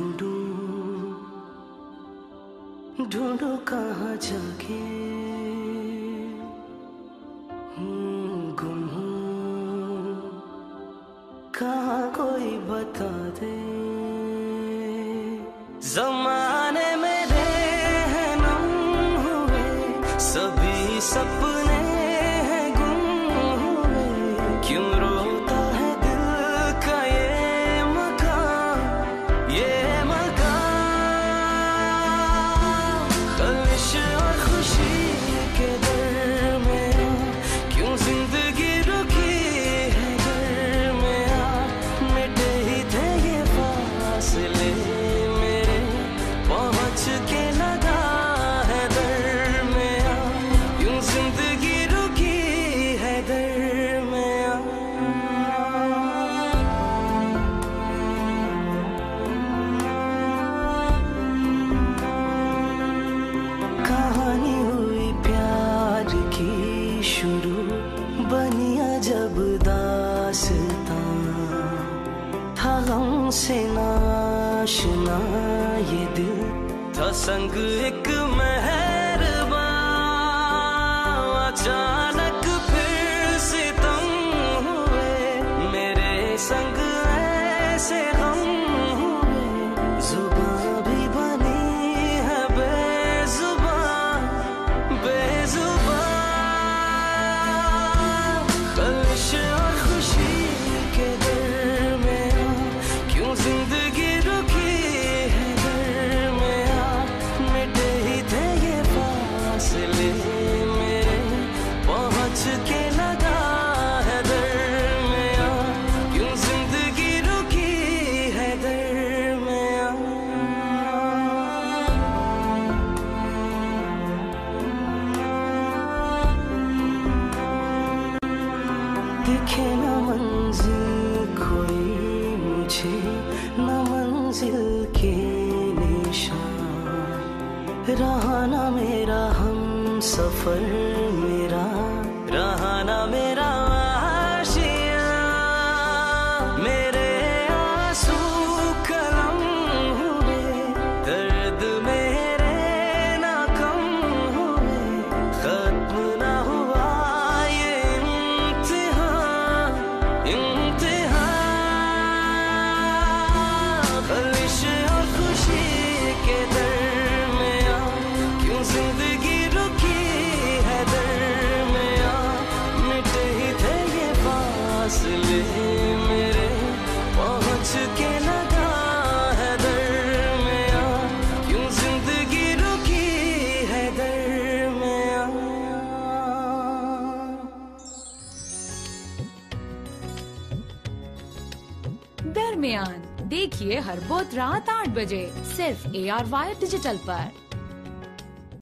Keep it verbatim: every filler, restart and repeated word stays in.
ढूंढूं ढूंढूं कहाँ जाके, गुम हूँ कहाँ कोई बता दे। ज़माने मेरे हैं नम हुए, सभी सपने हैं गुम हुए। क्यों रोता है दिल का ये मकान, ये मकान। ख्वाहिश और खुशी के दरमियां क्यों जिंदगी रुकी है दरमियां। मिटे ही थे ये फासले मेरे, पहुंच के लगा है दरमियां। क्यों जिंदगी रुकी है दरमियां। कहानी हुई प्यार की शुरू, बनिया जब दास्तां। था गम से नाशना ये दिल, था संग एक मेहरबान। अचानक फिर सितम हुए, मेरे संग ऐसे गम हुए। जुबां भी बनी है बेजुबान बेजुबान। ख्वाहिश और खुशी के दरमियां क्यों जिंदगी रुकी है दरमियां। मिटे ही थे ये फासले मेरे, पहुंच के लगा है दरमियां। क्यों जिंदगी रुकी है दरमियां। दिखे न मंजिल कोई मुझे, न मंजिल के निशान। रहा न मेरा हम सफर मेरा, रहा न मेरा आशियां। मेरे आंसू कलम हुए, दर्द मेरे ना कम हुए। खत्म ना हुआ ये इम्तिहान इम्तिहान। ख्वाहिश और खुशी के दरमियां क्यों जिंदगी रुकी है दरमियां। मिटे ही थे ये फासले मेरे, पहुंच के लगा है दरमियां। क्यों जिंदगी रुकी है दरमियां। दरमियान देखिए हर बुध रात आठ बजे सिर्फ ए आर वाई डिजिटल पर।